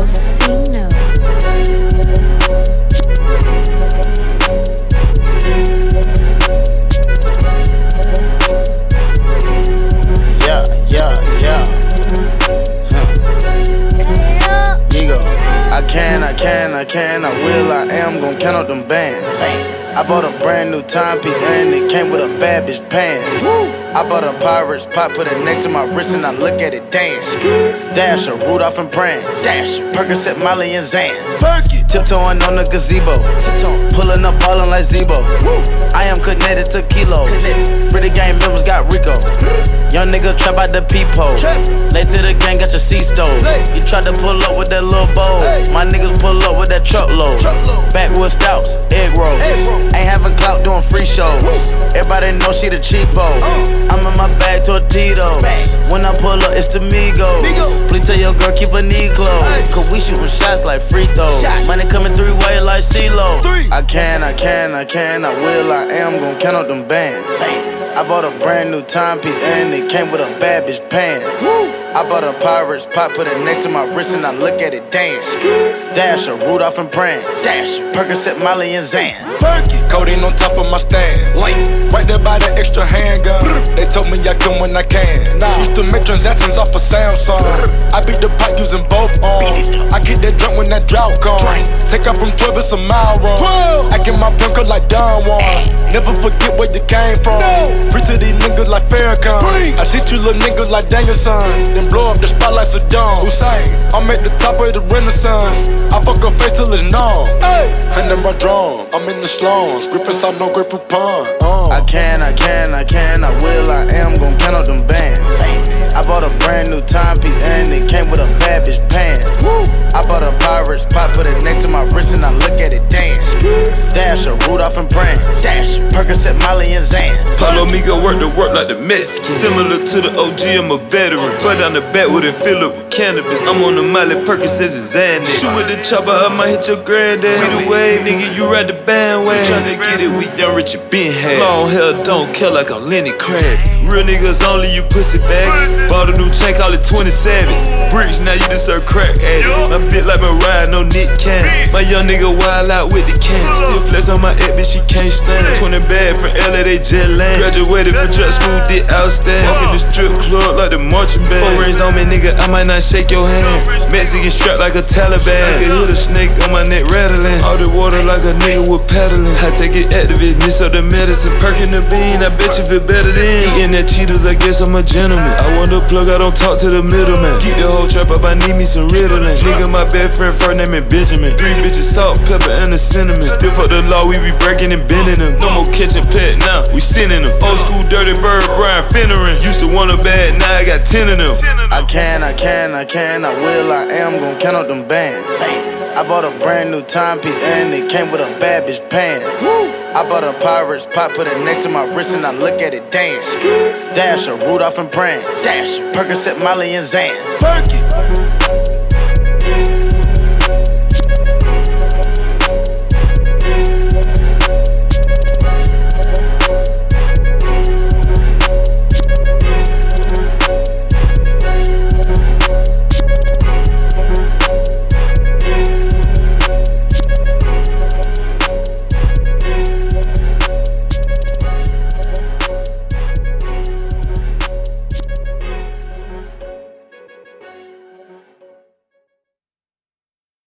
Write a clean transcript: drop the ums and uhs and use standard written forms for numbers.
C notes. I will, I am gon' count up them bands. I bought a brand new timepiece and it came with a bad bitch pants. I bought a Pirates pop, put it next to my wrist and I look at it dance. Dasher, Rudolph and Prance. Percocet, Molly and Zans. Tiptoeing on the gazebo. Pulling up, ballin' like Zebo. I am connected to Kilo. Pretty gang members got Rico. Young nigga trap out the peephole. Late to the gang, got your C-stove. You tried to pull up with that little bowl. My niggas pull up with that truckload. Backwood stouts, egg rolls. Ain't having clout doing free shows. Everybody know she the cheapo. I'm in my bag Tortitos. When I pull up, it's the Migos. Please tell your girl keep her knee closed. Cause we shootin' shots like free throws. Money coming three-way like CeeLo. I will, I am gon' count up them bands. I bought a brand new timepiece and it came with a bad bitch pants. I bought a Pirates pop, put it next to my wrist and I look at it dance. Dasher, Rudolph and Prance. Percocet, Molly and Zans. Codeine on top of my stand. Right there by the extra handgun. They told me I come when I can. Used to make transactions off of Samsung. I beat the pot using both arms. I get that drunk when that drought comes. Take off from 12, it's a mile run. I get my bronco like Don Juan. Never forget where you came from. Preach to these niggas like Farrakhan. I teach you little niggas like Danielson. Then blow up the spot like Saddam Hussein. I'm at the top of the Renaissance. I fuck her face till it's numb. Hand in my drum. I'm in the slums. Gripping some no grip upon. I will, I am gon' count up them bands. I bought a brand new timepiece and it came with a bad bitch pants. I bought a Pirates pop, put it next to my wrist and I look at it dance. Dasher, Rudolph and Prance. Percocet, Molly and Zans. Follow me, go work the work like the Mexican. Similar to the OG, I'm a veteran. But on the back with it, fill up with cannabis. I'm on the Molly Percocets and Xanax. Shoot with the chopper, I might hit your granddad. We the wave, nigga, you ride the bandwagon. Tryna get it, we young, rich and been had. Long hair, don't care like I'm Lenny Crab. Real niggas only, you pussy bag. Bought a new chain, call it 20 Savage. Bricks, now you just serve crack at it. My bitch like Mariah, no Nick Cannon. My young nigga wild out with the can. Still flex on my ex, bitch, she can't stand. 20 bad from LA, they jet land. Graduated from truck school, did outstand. Walk in the strip club like the marching band. 4 rings on me, nigga, I might not shake your hand. Mexican strapped like a Taliban. I can hit a snake on my neck rattling. All the water like a nigga was paddling. I take it activate, mix up the medicine. Perkin the bean, I bet you feel better than eating that Cheetos, I guess I'm a gentleman. I want to plug, I don't talk to the middleman. Keep the whole trap up, I need me some Ritalin. Nigga, my best friend, first name is Benjamin. 3 bitches, salt, pepper, and a cinnamon. Still fuck the law, we be breaking and bending them. No more catching pet now, we sending them. Old school dirty bird, Brian Finneran. Used to want a bad, now I got 10 of them. I will, I am gon' count up them bands. I bought a brand new timepiece and it came with a bad bitch pants. I bought a Pirates pop, put it next to my wrist and I look at it dance. Dasher, Rudolph and Prance. Percocet, Molly and Zans.